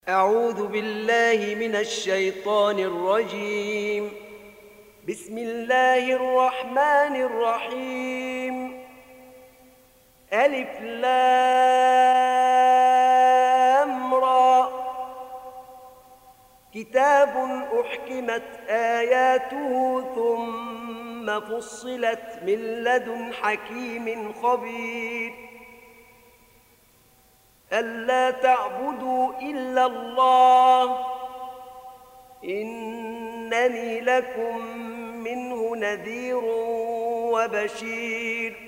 أعوذ بالله من الشيطان الرجيم. بسم الله الرحمن الرحيم. ألف لام را. كتاب أحكمت آياته ثم فصلت من لدن حكيم خبير. ألا تعبدوا إلا الله إنني لكم منه نذير وبشير.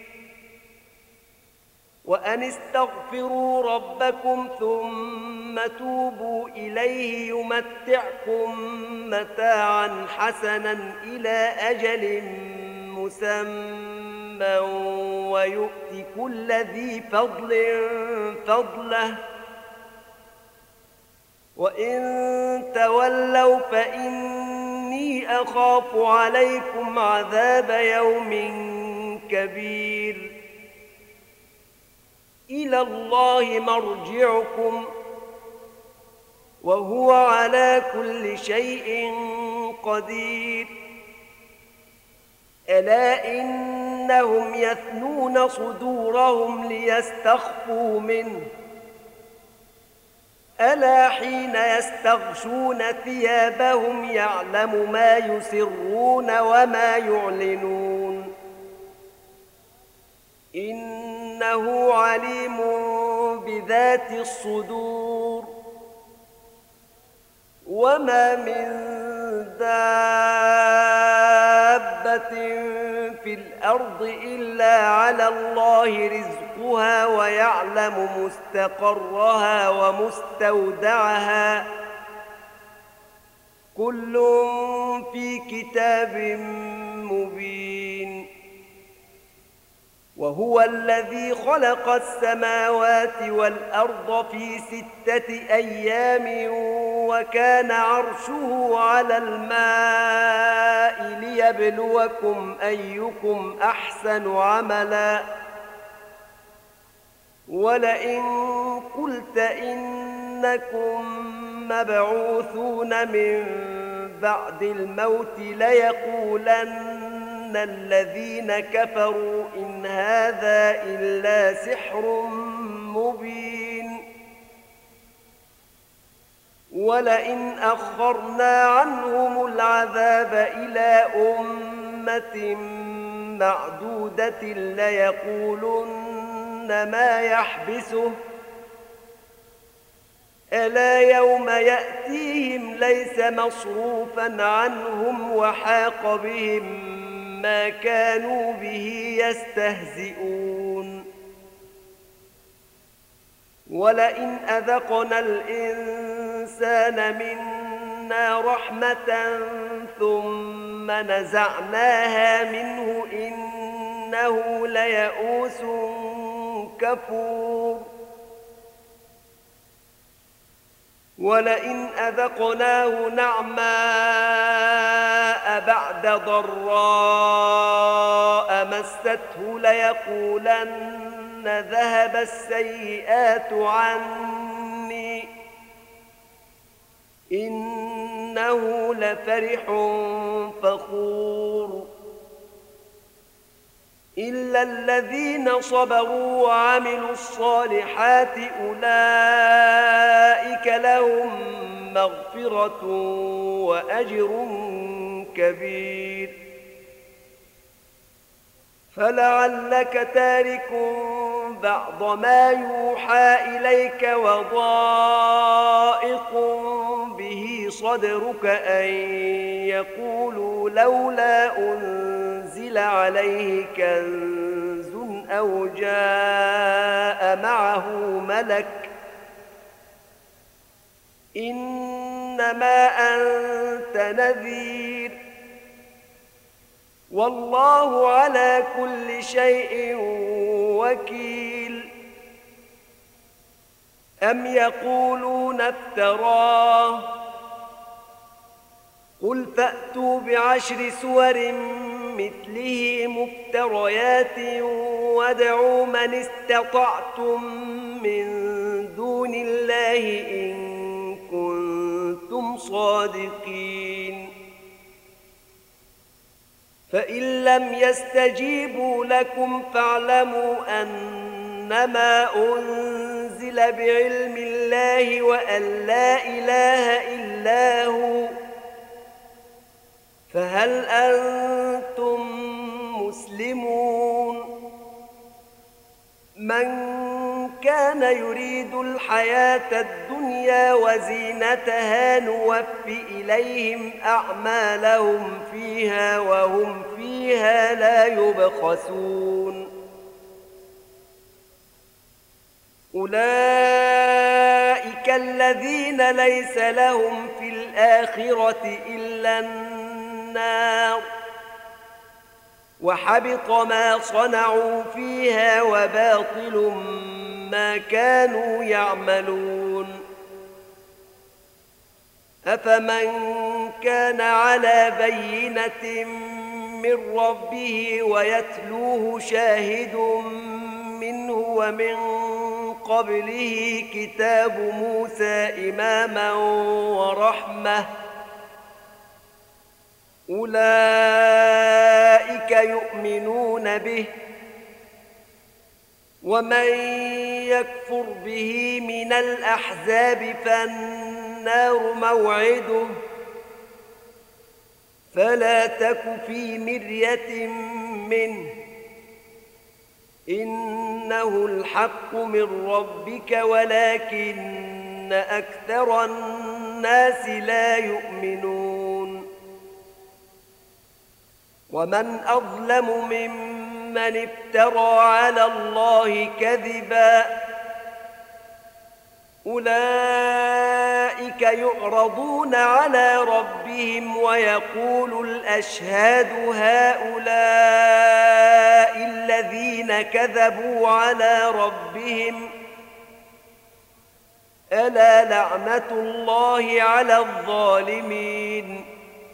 وأن استغفروا ربكم ثم توبوا إليه يمتعكم متاعا حسنا إلى أجل مسمى ويؤت كل ذي فضل فضله. وإن تولوا فإني أخاف عليكم عذاب يوم كبير. إلى الله مرجعكم وهو على كل شيء قدير. ألا إنهم يثنون صدورهم ليستخفوا منه. ألا حين يستغشون ثيابهم يعلم ما يسرون وما يعلنون. إنه عليم بذات الصدور. وما من دابة في الأرض إلا على الله رزقها ويعلم مستقرها ومستودعها كل في كتاب مبين. وهو الذي خلق السماوات والأرض في 6 أيام وكان عرشه على الماء ليبلوكم أيكم أحسن عملا. ولئن قلت إنكم مبعوثون من بعد الموت ليقولن الذين كفروا إن هذا إلا سحر مبين. ولئن أخرنا عنهم العذاب إلى أمة معدودة ليقولن ما يحبسه. ألا يوم يأتيهم ليس مصروفا عنهم وحاق بهم ما كانوا به يستهزئون. ولئن أذقنا الإنسان منا رحمة ثم نزعناها منه إنه ليئوس كفور. ولئن أذقناه نعماء بعد ضراء مسته ليقولن ذهب السيئات عني إنه لفرح فخور. إلا الذين صبروا وعملوا الصالحات أولئك لهم مغفرة وأجر كبير. فلعلك تارك بعض ما يوحى إليك وضائق به صدرك أن يقولوا لولا أنزل عليه كنز أو جاء معه ملك إنما أنت نذير والله على كل شيء وكيل. أم يقولون افتراه قل فأتوا ب10 سور مثله مفتريات وادعوا من استطعتم من دون الله إن صادقين. فإن لم يستجيبوا لكم فاعلموا أنما أنزل بعلم الله وأن لا إله إلا هو، فهل أنتم مسلمون؟ من كان يريد الحياة الدنيا وزينتها نوف إليهم أعمالهم فيها وهم فيها لا يبخسون. أولئك الذين ليس لهم في الآخرة إلا النار، وحبط ما صنعوا فيها وباطل ما كانوا يعملون. أفمن كان على بينة من ربه ويتلوه شاهد منه ومن قبله كتاب موسى إماما ورحمة، أولئك يؤمنون به، ومن يكفر به من الأحزاب فالنار موعده، فلا تك في مرية منه، إنه الحق من ربك ولكن أكثر الناس لا يؤمنون. ومن أظلم ممن افترى على الله كذبا، أولئك يعرضون على ربهم ويقول الأشهاد هؤلاء الذين كذبوا على ربهم، ألا لعنة الله على الظالمين.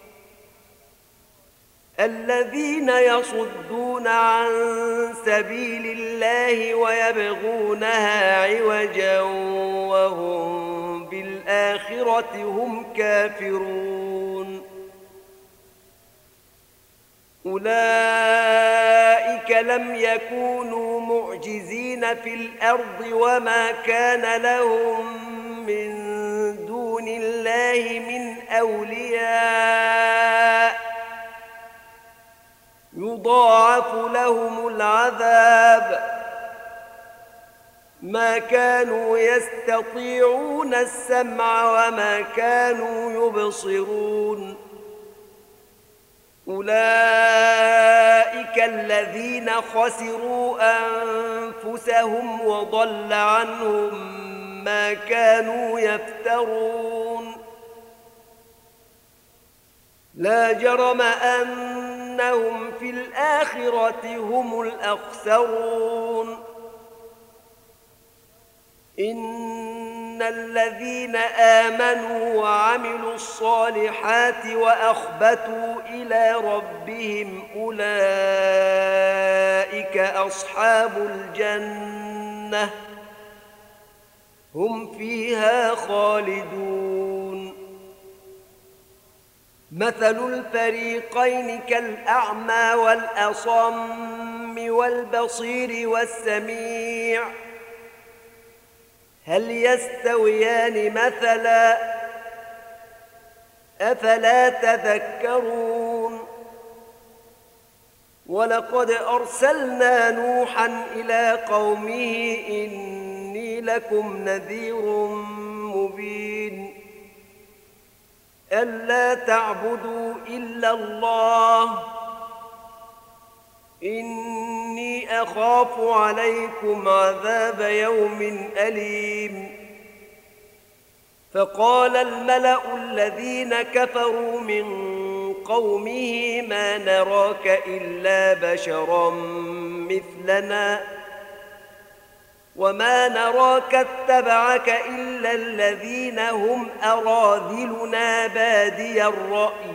الذين يصدون عن سبيل الله ويبغونها عوجا وهم بالآخرة هم كافرون، أولئك لم يكونوا معجزين في الأرض وما كان لهم من دون الله من أولياء، يضاعف لهم العذاب، ما كانوا يستطيعون السمع وما كانوا يبصرون. أولئك الذين خسروا أنفسهم وضل عنهم ما كانوا يفترون. لا جرم أنهم في الآخرة هم الأخسرون. إن الذين آمنوا وعملوا الصالحات وأخبتوا إلى ربهم أولئك أصحاب الجنة، هم فيها خالدون. مثل الفريقين كالأعمى والأصم والبصير والسميع، هل يستويان مثلا؟ أفلا تذكرون؟ ولقد أرسلنا نوحا إلى قومه إني لكم نذير مبين، ألا تعبدوا إلا الله، إني أخاف عليكم عذاب يوم أليم. فقال الملأ الذين كفروا من قومه ما نراك إلا بشرا مثلنا وما نراك اتبعك إلا الذين هم أراذلنا بادي الرأي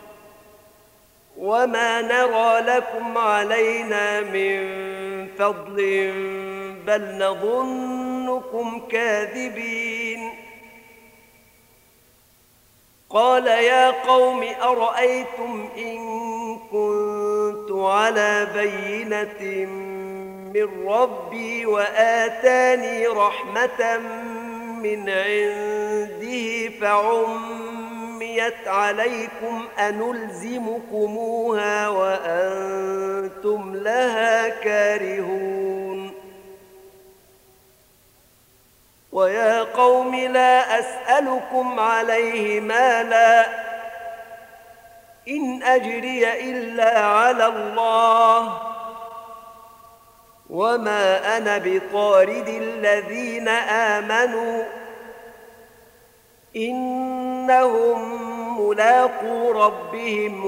وما نرى لكم علينا من فضل بل نظنكم كاذبين. قال يا قوم أرأيتم إن كنت على بينة من ربي وآتاني رحمة من عنده فعميت عليكم أنلزمكموها وأنتم لها كارهون ويا قوم لا أسألكم عليه مالا إن أجري إلا على الله وما أنا بطارد الذين آمنوا إنهم ملاقو ربهم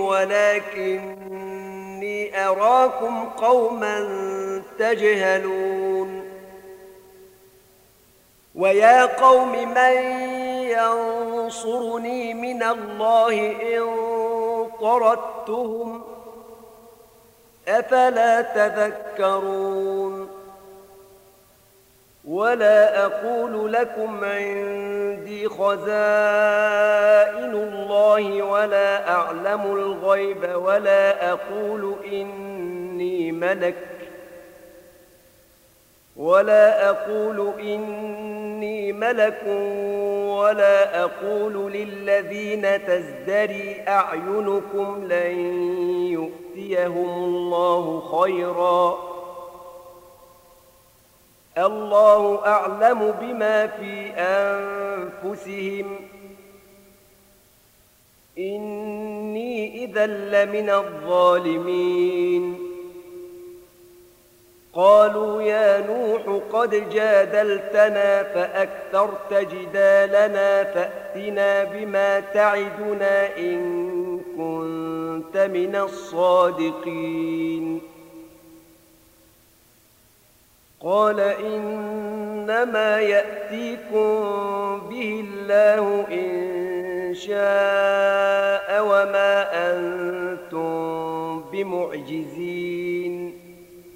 ولكني أراكم قوما تجهلون ويا قوم من ينصرني من الله إن طردتهم أفلا تذكرون ولا أقول لكم عندي خزائن الله ولا أعلم الغيب ولا أقول إني ملك ولا أقول للذين تزدري أعينكم لن يؤتيهم الله خيرا الله أعلم بما في أنفسهم إني إذا لمن الظالمين قالوا يا نوح قد جادلتنا فأكثرت جدالنا فأتنا بما تعدنا إن كنت من الصادقين قال إنما يأتيكم به الله إن شاء وما أنتم بمعجزين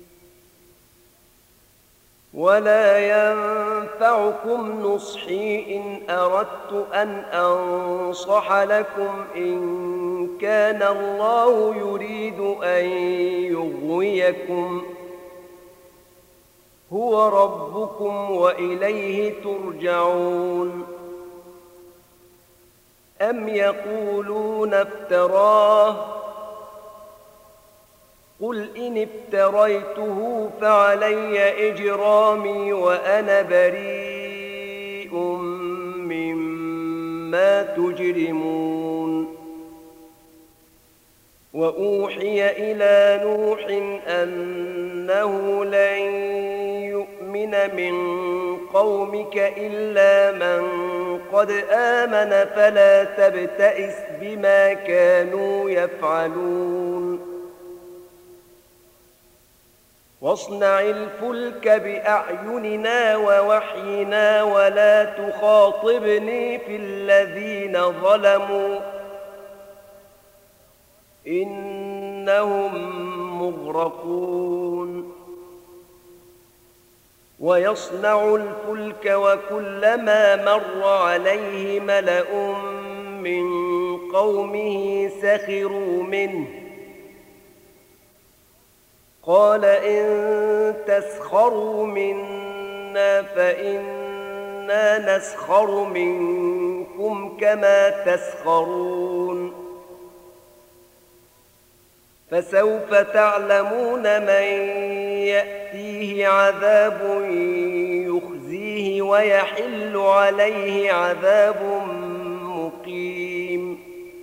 ولا ينفعكم نصحي إن أردت أن أنصح لكم إن كان الله يريد أن يغويكم هو ربكم وإليه ترجعون أم يقولون افتراه قل إن افتريته فعلي إجرامي وأنا بريء مما تجرمون وأوحي إلى نوح أنه لن يؤمن من قومك إلا من قد آمن فلا تبتئس بما كانوا يفعلون واصنع الفلك بأعيننا ووحينا ولا تخاطبني في الذين ظلموا إنهم مغرقون ويصنع الفلك وكلما مر عليه ملأ من قومه سخروا منه قال إن تسخروا منا فإنا نسخر منكم كما تسخرون فسوف تعلمون من يأتيه عذاب يخزيه ويحل عليه عذاب مقيم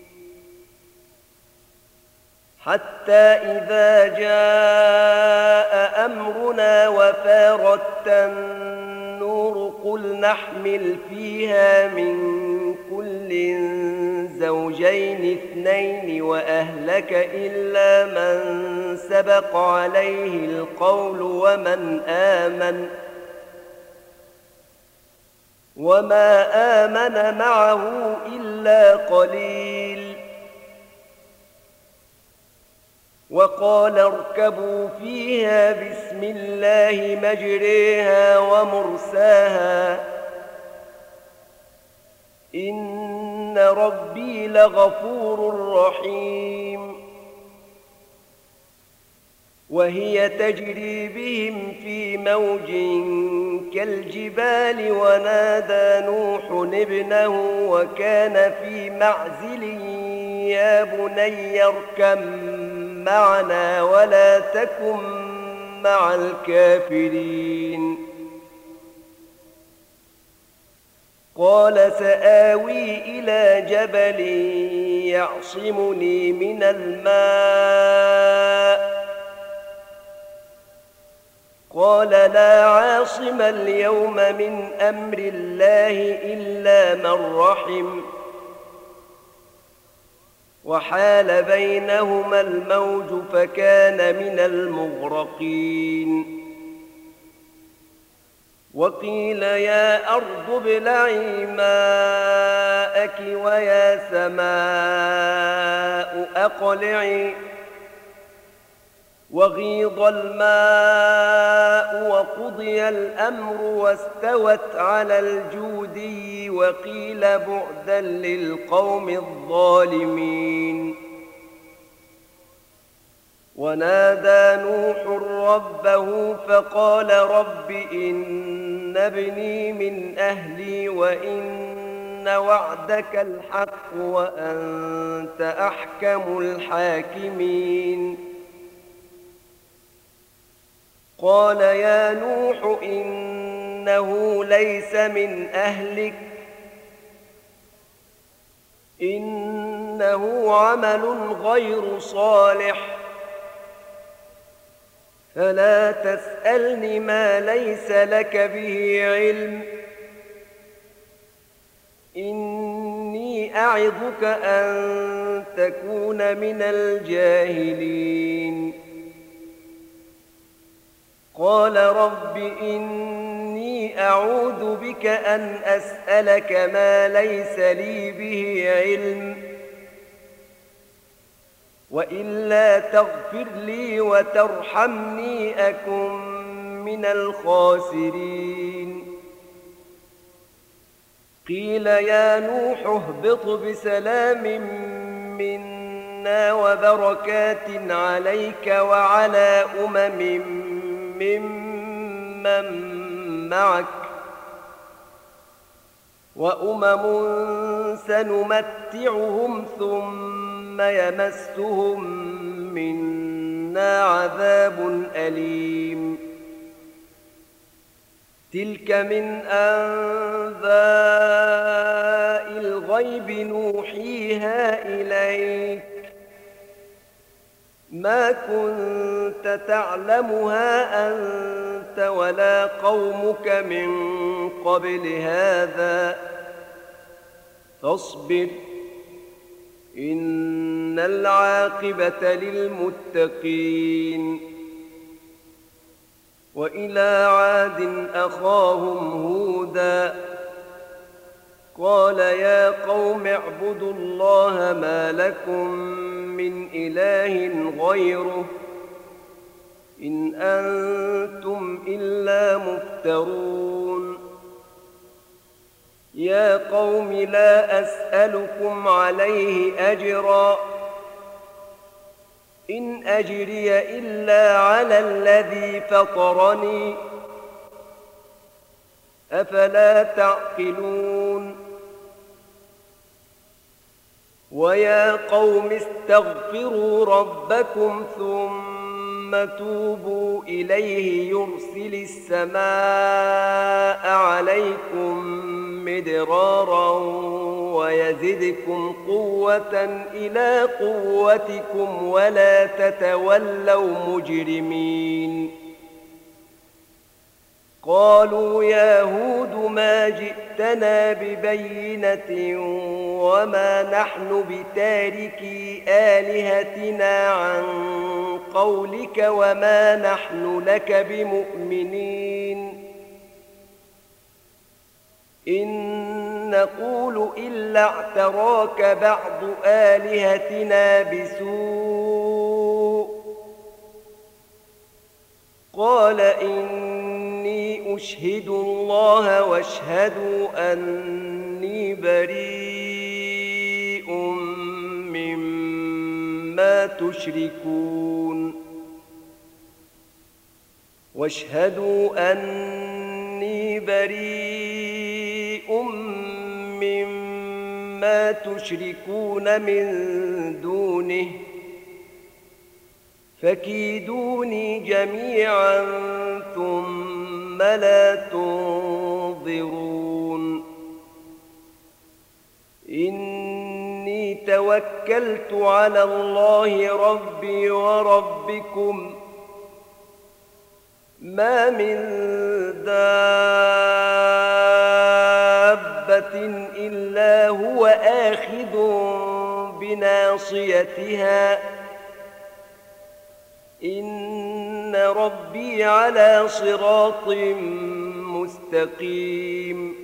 حتى إذا جاء أمرنا وفارت النور قل نحمل فيها من كل زوجين اثنين وأهلك إلا من سبق عليه القول وما آمن معه إلا قليل وقال اركبوا فيها بسم الله مجريها ومرساها إن إن ربي لغفور رحيم. وهي تجري بهم في موج كالجبال ونادى نوح ابنه وكان في معزل يا بني اركب معنا ولا تكن مع الكافرين. قال سآوي إلى جبل يعصمني من الماء قال لا عاصم اليوم من أمر الله إلا من رحم وحال بينهما الموج فكان من المغرقين. وقيل يا أرض ابلعي ماءك ويا سماء أقلعي وغيض الماء وقضي الأمر واستوت على الجودي وقيل بعدا للقوم الظالمين. ونادى نوح ربه فقال رب إن ابني من أهلي وإن وعدك الحق وأنت أحكم الحاكمين. قال يا نوح إنه ليس من أهلك إنه عمل غير صالح فلا تسألني ما ليس لك به علم إني أعظك أن تكون من الجاهلين. قال رب إني أعوذ بك أن أسألك ما ليس لي به علم وإلا تغفر لي وترحمني أكن من الخاسرين. قيل يا نوح اهبط بسلام منا وبركات عليك وعلى ممن معك وأمم سنمتعهم ثم يمسهم منا عذاب أليم. تلك من أنباء الغيب نوحيها إليك ما كنت تعلمها أنت ولا قومك من قبل هذا فاصبر إن العاقبة للمتقين. وإلى عاد أخاهم هودا قال يا قوم اعبدوا الله ما لكم من إله غيره إن أنتم إلا مفترون. يا قوم لا أسألكم عليه أجرا إن أجري إلا على الذي فطرني أفلا تعقلون. ويا قوم استغفروا ربكم ثم توبوا إليه يرسل السماء عليكم مدرارا ويزدكم قوة إلى قوتكم ولا تتولوا مجرمين. قالوا يا هود ما جئتنا ببينة وما نحن بتاركي آلهتنا عن قولك وما نحن لك بمؤمنين إن نقول إلا اعتراك بعض آلهتنا بسوء قال إني أشهد الله واشهدوا أني بريء مما تشركون واشهدوا أني بريء مما تشركون من دونه فكيدوني جميعا ثم لا تنظرون إني توكلت على الله ربي وربكم ما من دابة إلا هو آخذ بناصيتها إن ربي على صراط مستقيم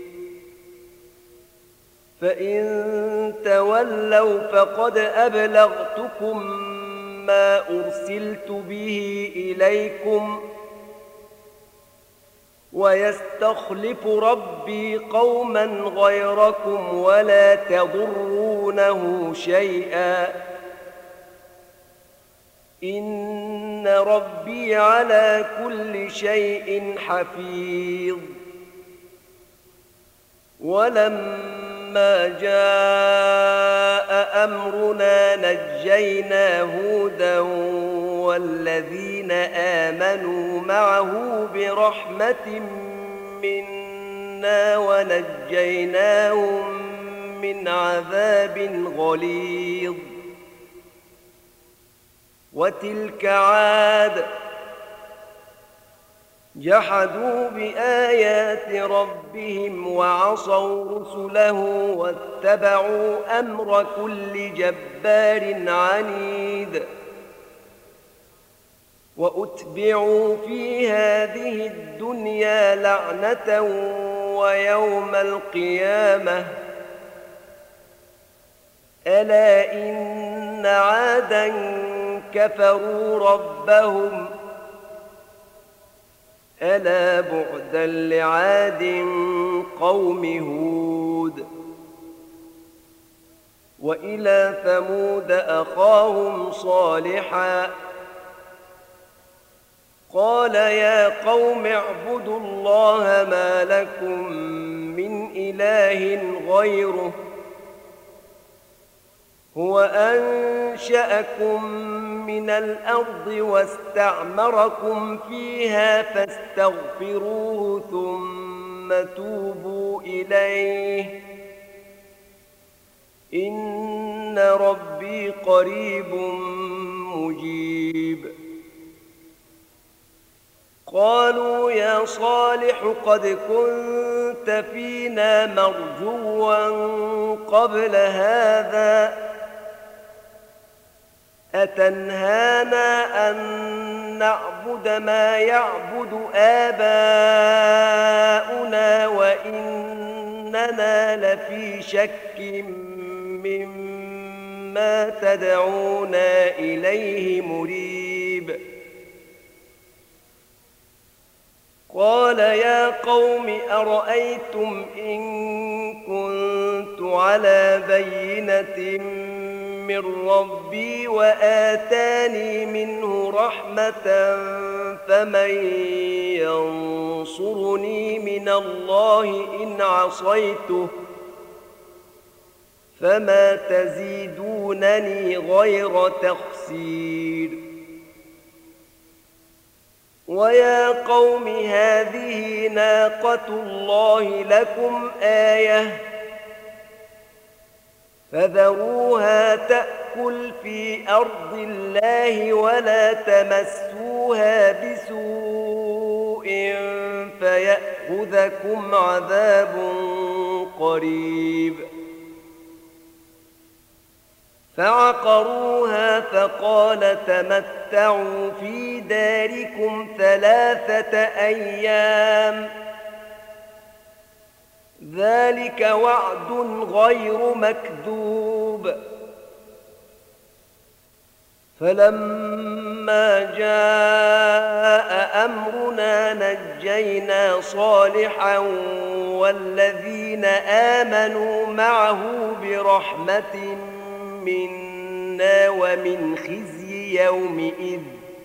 فإن تولوا فقد أبلغتكم ما أرسلت به إليكم ويستخلف ربي قوما غيركم ولا تضرونه شيئا إن ربي على كل شيء حفيظ ولما جاء أمرنا نجينا هودا والذين آمنوا معه برحمة منا ونجيناهم من عذاب غليظ وتلك عاد جحدوا بآيات ربهم وعصوا رسله واتبعوا أمر كل جبار عنيد وأتبعوا في هذه الدنيا لعنة ويوم القيامة ألا إن عادا كفروا ربهم ألا بعدا لعاد قوم هود وإلى ثمود أخاهم صالحا قال يا قوم اعبدوا الله ما لكم من إله غيره هو أنشأكم من الأرض واستعمركم فيها فاستغفروه ثم توبوا إليه إن ربي قريب مجيب قالوا يا صالح قد كنت فينا مرجوا قبل هذا أتنهانا أن نعبد ما يعبد آباؤنا وإننا لفي شك مما تدعونا إليه مريب قال يا قوم أرأيتم إن كنت على بينة من ربي وآتاني منه رحمة فمن ينصرني من الله إن عصيته فما تزيدونني غير تخسير ويا قوم هذه ناقة الله لكم آية فذروها تأكل في أرض الله ولا تمسوها بسوء فيأخذكم عذاب قريب فعقروها فقال تمتعوا في داركم 3 أيام ذلك وعد غير مكذوب فلما جاء أمرنا نجينا صالحا والذين آمنوا معه برحمة منا الدنيا ومن خزي يومئذ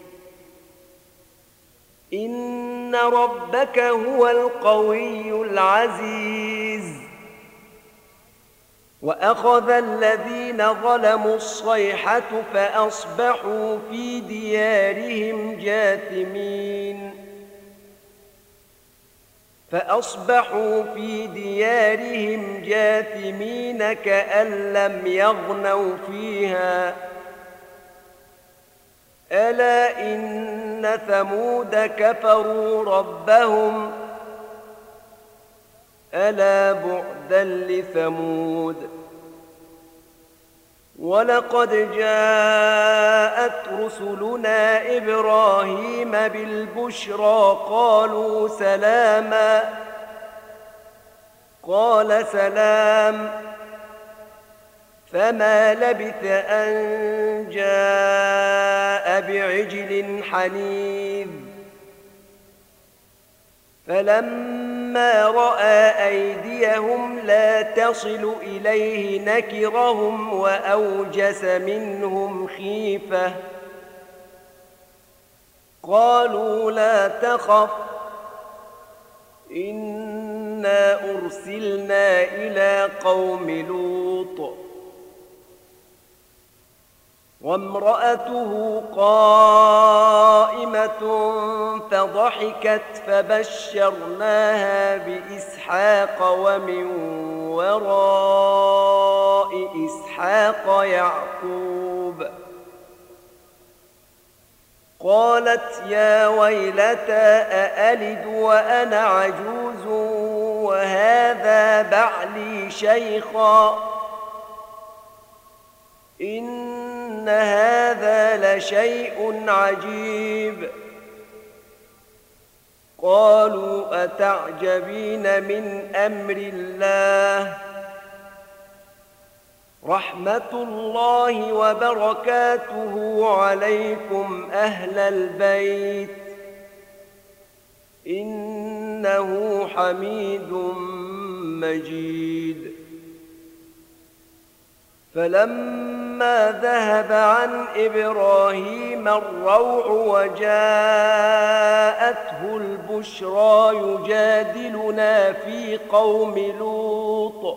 إن ربك هو القوي العزيز وأخذ الذين ظلموا الصيحة فأصبحوا في ديارهم جاثمين كأن لم يغنوا فيها ألا إن ثمود كفروا ربهم ألا بعدا لثمود ولقد جاءت رسلنا إبراهيم بالبشرى قالوا سلاما قال سلام فما لبث أن جاء بعجل حنيذ فلما رأى أيديهم لا تصل إليه نكرهم وأوجس منهم خيفة قالوا لا تخف إنا أرسلنا إلى قوم لوط وامرأته قائمة فضحكت فبشرناها بإسحاق ومن وراء إسحاق يعقوب قالت يا ويلتى أألد وأنا عجوز وهذا بعلي شيخا إن هذا لشيء عجيب قالوا أتعجبين من أمر الله رحمة الله وبركاته عليكم أهل البيت إنه حميد مجيد فلما ذهب عن إبراهيم الروع وجاءته البشرى يجادلنا في قوم لوط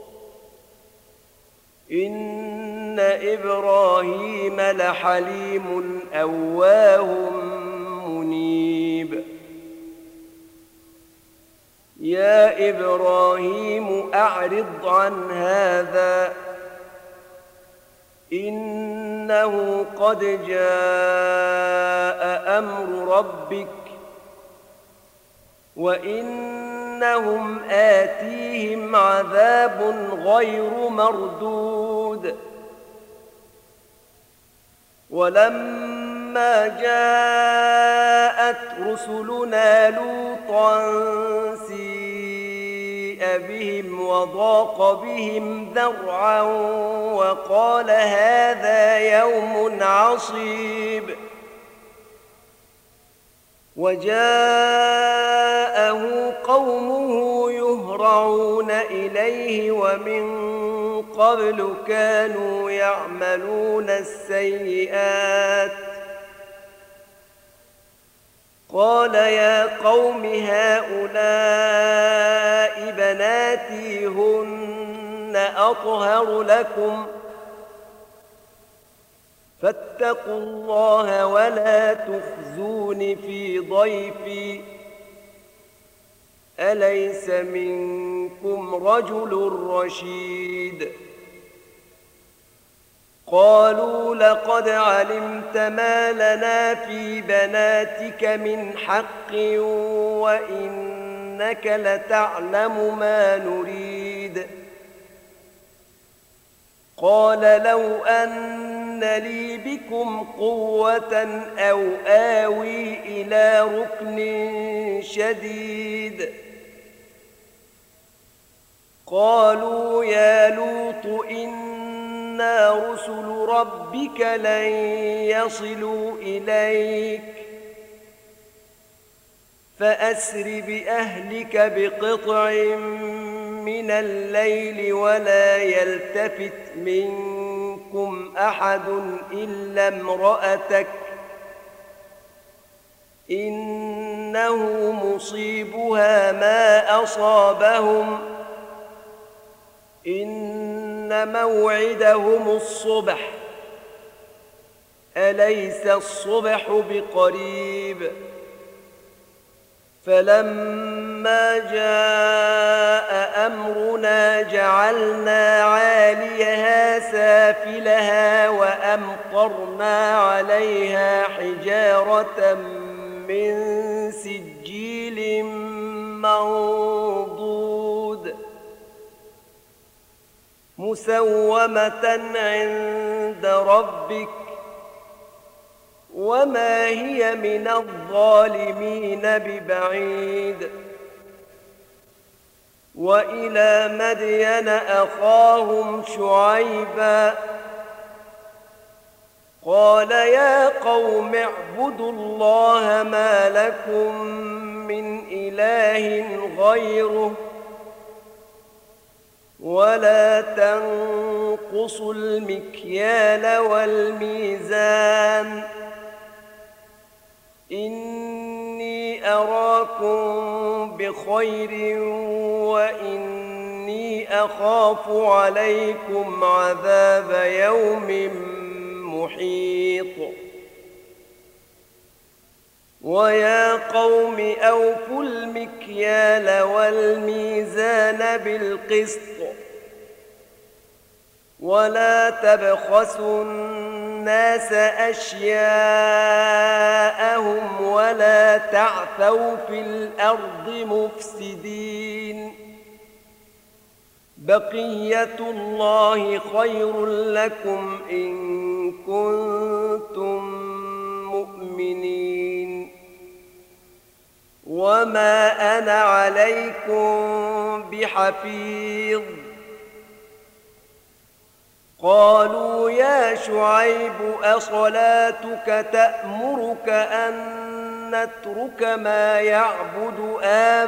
إن إبراهيم لحليم أواه منيب يا إبراهيم أعرض عن هذا إنه قد جاء أمر ربك وإنهم آتيهم عذاب غير مردود ولما جاءت رسلنا لوطا سيء بهم وضاق بهم ذرعا وقال هذا يوم عصيب وجاءه قومه يهرعون إليه ومن قبل كانوا يعملون السيئات قال يا قوم هؤلاء بناتي هن أطهر لكم فاتقوا الله ولا تخزون في ضيفي أليس منكم رجل رشيد قالوا لقد علمت ما لنا في بناتك من حق وإنك لتعلم ما نريد قال لو أن لي بكم قوة أو آوي إلى ركن شديد قالوا يا لوط إنا رسل ربك لن يصلوا إليك فأسر بأهلك بقطع من الليل ولا يلتفت منكم منكم أحد إلا امرأتك إنه مصيبها ما أصابهم إن موعدهم الصبح أليس الصبح بقريب فلما جاء أمرنا جعلنا عاليها سافلها وأمطرنا عليها حجارة من سجيل منضود مسومة عند ربك وما هي من الظالمين ببعيد وإلى مدين أخاهم شعيبا قال يا قوم اعبدوا الله ما لكم من إله غيره ولا تنقصوا المكيال والميزان إني أراكم بخير وإني أخاف عليكم عذاب يوم محيط ويا قوم أوفوا المكيال والميزان بالقسط ولا تبخسوا الناس أشياءهم ولا تعثوا في الأرض مفسدين بقية الله خير لكم إن كنتم مؤمنين وما أنا عليكم بحفيظ قالوا يا شعيب أصلاتك تأمرك أن نترك ما يعبد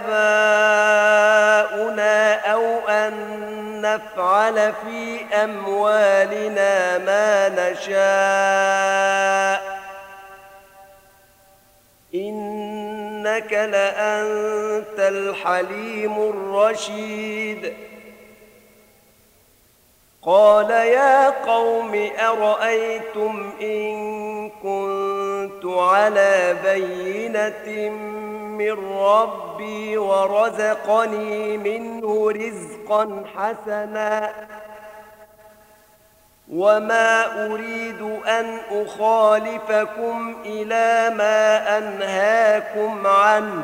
آباؤنا أو أن نفعل في أموالنا ما نشاء إنك لأنت الحليم الرشيد قال يا قوم أرأيتم إن كنت على بينة من ربي ورزقني منه رزقا حسنا وما أريد أن أخالفكم إلى ما أنهاكم عنه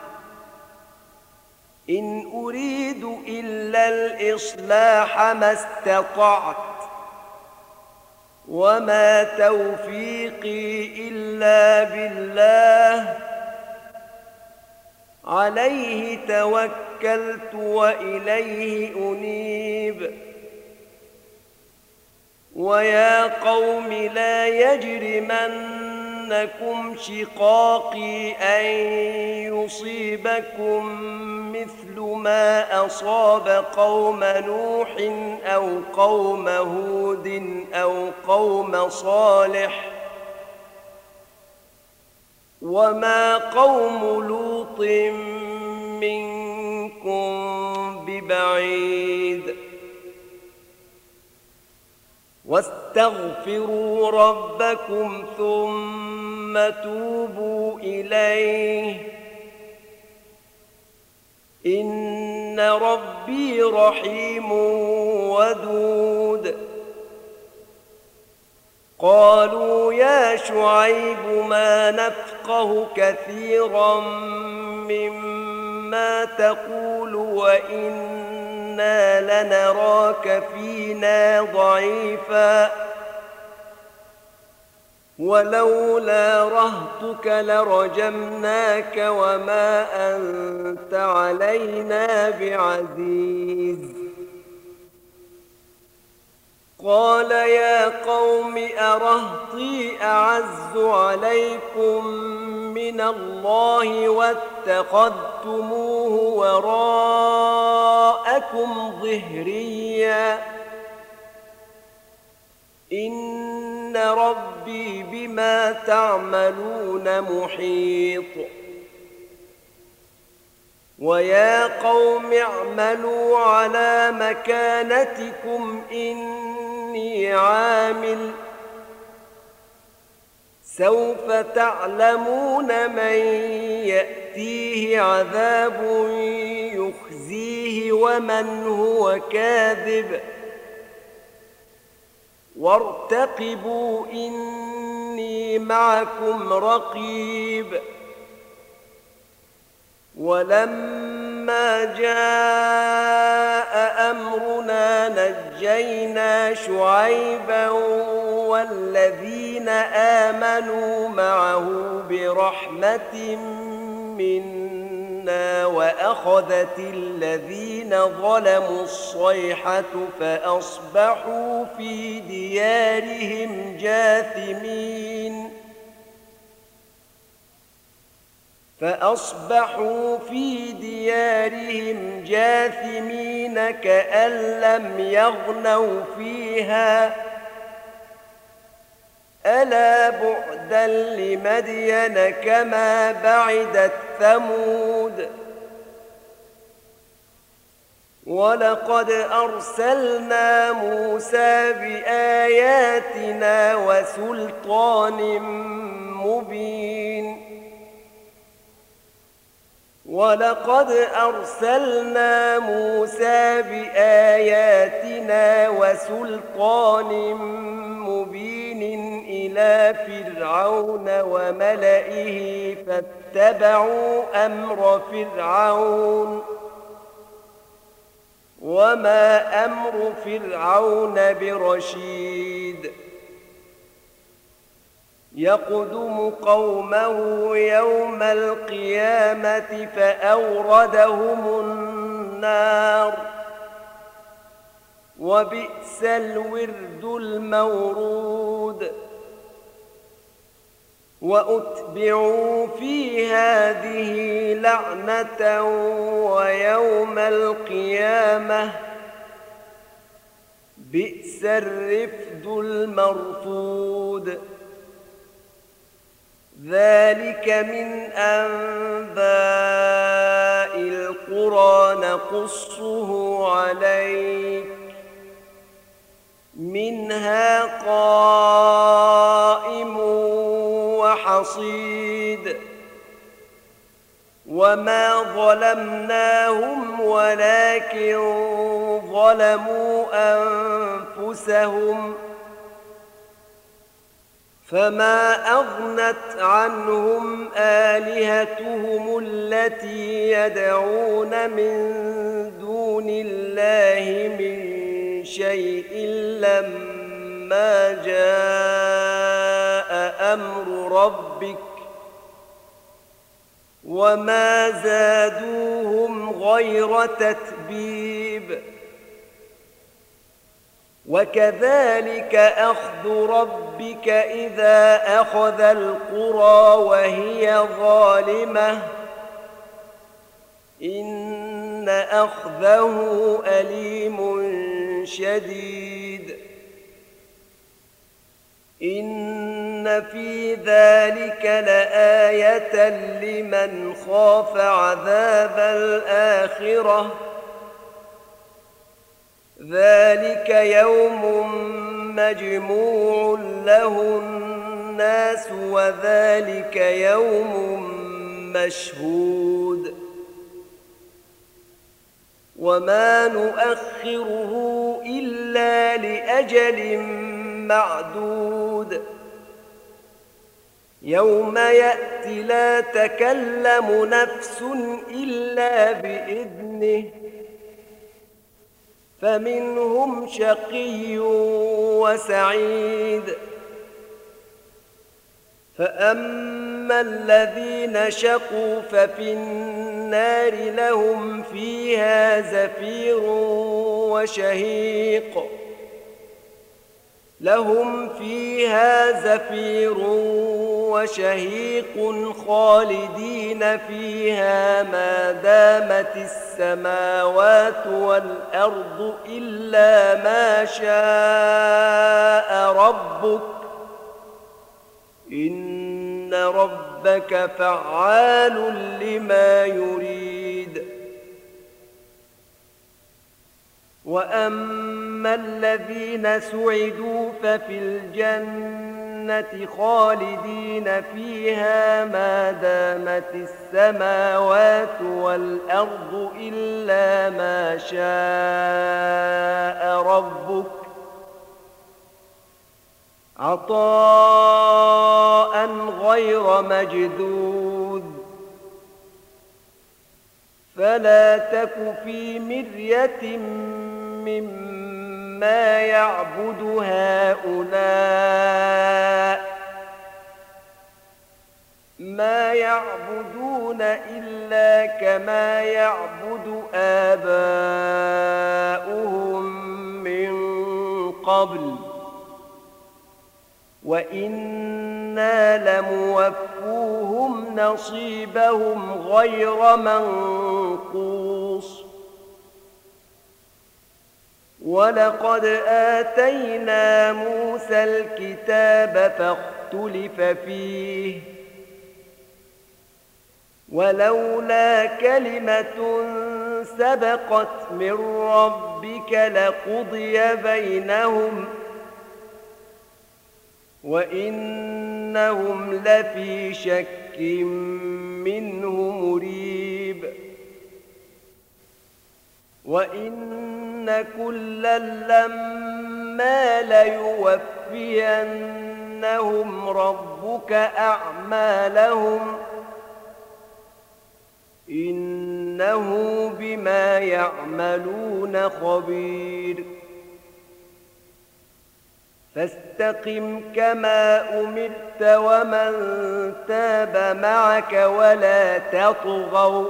إن أريد إلا الإصلاح ما استطعت وما توفيقي إلا بالله عليه توكلت وإليه أنيب ويا قوم لا يجرمنكم شقاقي أن يصيبكم مثل ما أصاب قوم نوح أو قوم هود أو قوم صالح وما قوم لوط منكم ببعيد واستغفروا ربكم ثم توبوا إليه إن ربي رحيم ودود قالوا يا شعيب ما نفقه كثيرا مما تقول وإنا لنراك فينا ضعيفا ولولا رهطك لرجمناك وما أنت علينا بعزيز قال يا قوم أرهطي أعز عليكم من الله واتخذتموه وراءكم ظهريا إن ربي بما تعملون محيط ويا قوم اعملوا على مكانتكم إني عامل سوف تعلمون من يأتيه عذاب يخزيه ومن هو كاذب وارتقبوا إني معكم رقيب ولما جاء أمرنا نجينا شعيبا والذين آمنوا معه برحمة منا وأخذت الذين ظلموا الصيحة فأصبحوا في ديارهم جاثمين كأن لم يغنوا فيها ألا بعدا لمدين كما بعدت ثمود ولقد أرسلنا موسى بآياتنا وسلطان مبين إلى فرعون وملئه فاتبعوا أمر فرعون وما أمر فرعون برشيد يقدم قومه يوم القيامة فأوردهم النار وبئس الورد المورود وأتبعوا في هذه لعنة ويوم القيامة بئس الرفد المرفود ذلك من أنباء القرى نقصه عليك منها قائم وحصيد وما ظلمناهم ولكن ظلموا أنفسهم فما أغنت عنهم آلهتهم التي يدعون من دون الله من شيء لما جاء أمر ربك وما زادوهم غير تتبيب وكذلك أخذ ربك إذا أخذ القرى وهي ظالمة إن أخذه أليم شديد إن في ذلك لآية لمن خاف عذاب الآخرة ذلك يوم مجموع له الناس وذلك يوم مشهود وما نؤخره إلا لأجل معدود يوم يأتي لا تكلم نفس إلا بإذنه فمنهم شقي وسعيد فأما الذين شقوا ففي النار لهم فيها زفير وشهيق خالدين فيها ما دامت السماوات والأرض إلا ما شاء ربك فعال لما يريد. وأما الذين سعدوا ففي الجنة خالدين فيها ما دامت السماوات والأرض إلا ما شاء ربك عطاء غير مجذوذ. فلا تك في مرية مما يعبد هؤلاء ما يعبدون إلا كما يعبد آباؤهم من قبل وإنا لموفوهم نصيبهم غير منقوص. ولقد آتينا موسى الكتاب فاختلف فيه ولولا كلمة سبقت من ربك لقضي بينهم وإنهم لفي شك منه مريب. وإن كلا لما ليوفينهم ربك أعمالهم إنه بما يعملون خبير. فاستقم كما أمرت ومن تاب معك ولا تطغوا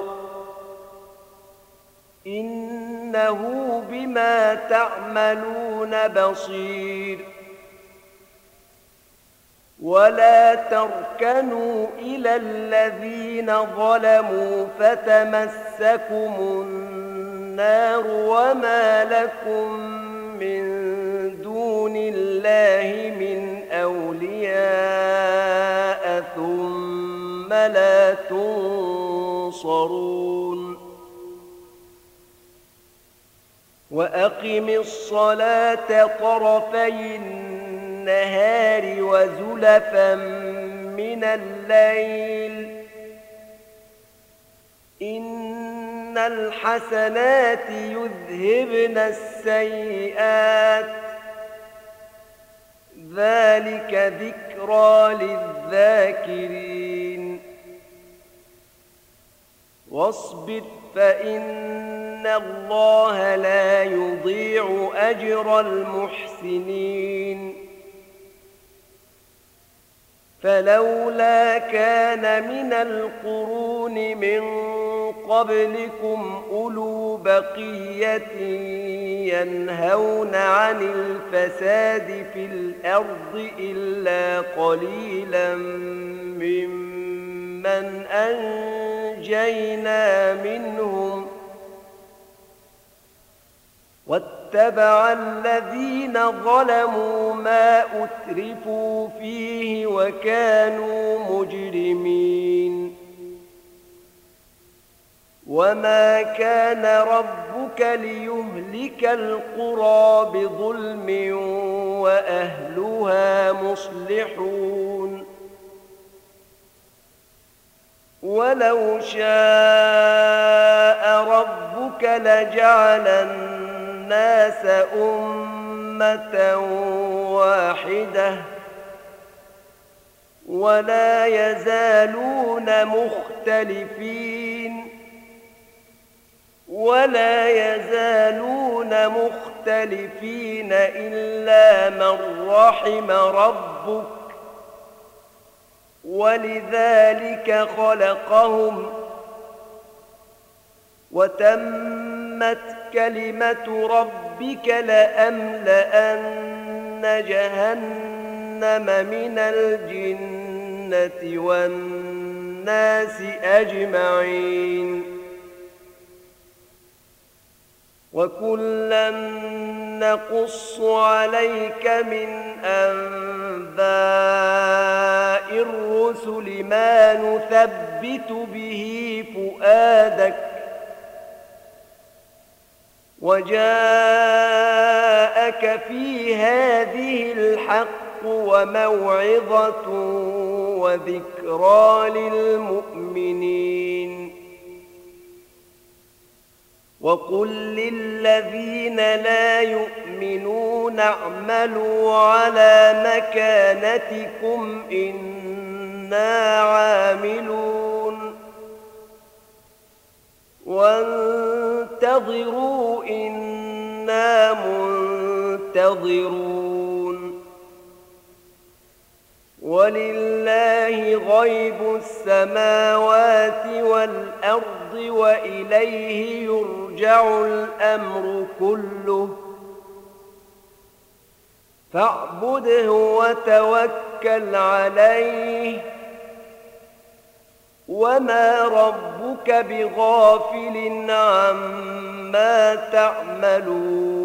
إنه بما تعملون بصير. ولا تركنوا إلى الذين ظلموا فتمسكم النار وما لكم من دون الله من أولياء ثم لا تنصرون. وأقم الصلاة طرفي النهار وزلفا من الليل إن الحسنات يذهبن السيئات ذلك ذكرى للذاكرين. واصبر فإن الله لا يضيع أجر المحسنين. فلولا كان من القرون من قبلكم أولو بقية ينهون عن الفساد في الأرض إلا قليلا ممن أنجينا منهم واتبع الذين ظلموا ما أترفوا فيه وكانوا مجرمين. وما كان ربك ليهلك القرى بظلم وأهلها مصلحون. ولو شاء ربك لجعل الناس أمة واحدة ولا يزالون مختلفين إلا من رحم ربك ولذلك خلقهم وتمت كلمة ربك لأملأن جهنم من الجنة والناس أجمعين. وكلا نقص عليك من أنباء الرسل ما نثبت به فؤادك وجاءك في هذه الحق وموعظة وذكرى للمؤمنين وقل للذين لا يؤمنون اعملوا على مكانتكم إنا عاملون وانتظروا إنا منتظرون ولله غيب السماوات والأرض وإليه يرجع الأمر كله فاعبده وتوكل عليه وما ربك بغافل عما تعملون